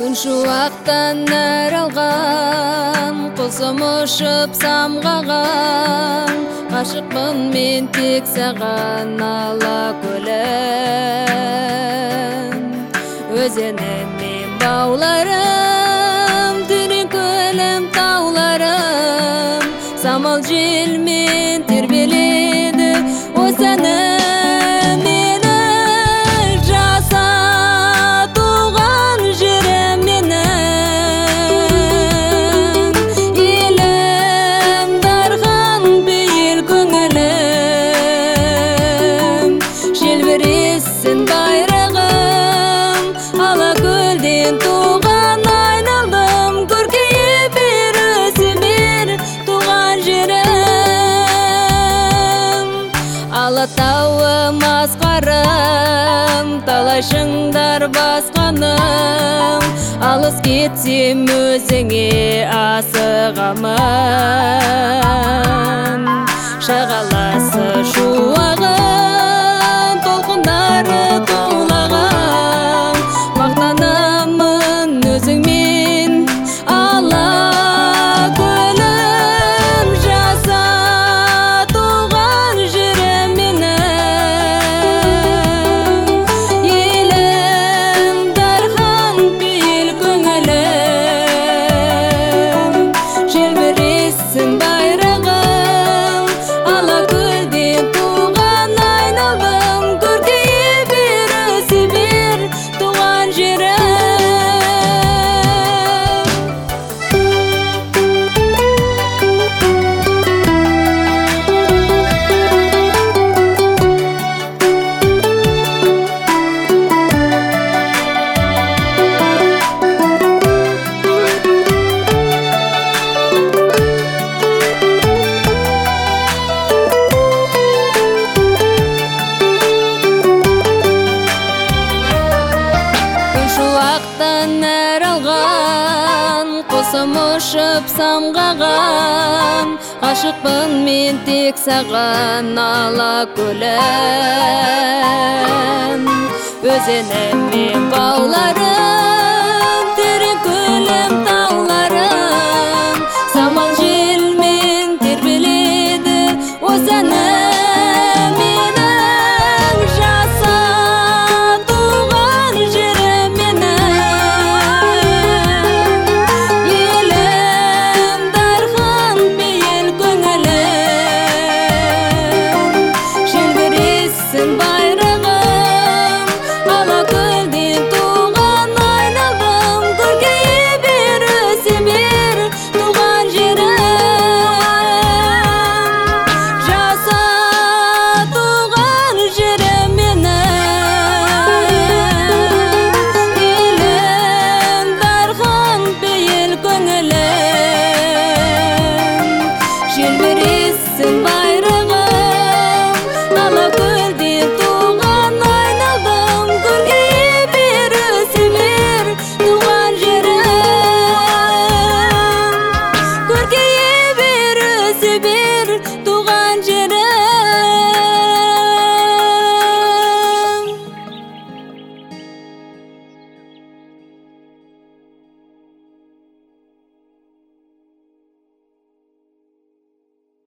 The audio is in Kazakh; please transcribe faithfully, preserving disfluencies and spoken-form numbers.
Шуақтан әралған, құсым ұшып самғаған, ғашықпын мен тек саған алакөлем. Өзенім мен бауларым, терең көлем тауларым, самал желмен тербеледі осыны. Алатауым асқарым, талай шыңдар басқаным, алыс кетсем өзіңе асығамын. Шағаласы шуағын, толқындары толағын, мақтанамын өзіңмен алакөлем. Жаса туған жерім менің, елім дархан бейіл көңілім, желбіресін байрағым, алакөлден туған айналдым, көркейе бер өсе бер туған жерім. Шуақтан әралған, құсым ұшып самғаған, ғашықпын мен тек саған алакөлем. Өзенім мен бауларым, терең көлем тауларым, самал желмен тербеледі осыны. Байрағым, алакөлден туған айналдым, көркейе бер өсе бер туған жерім. Жаса туған жерім менің, елім дархан бейіл көңілім, желбіресін байрағым.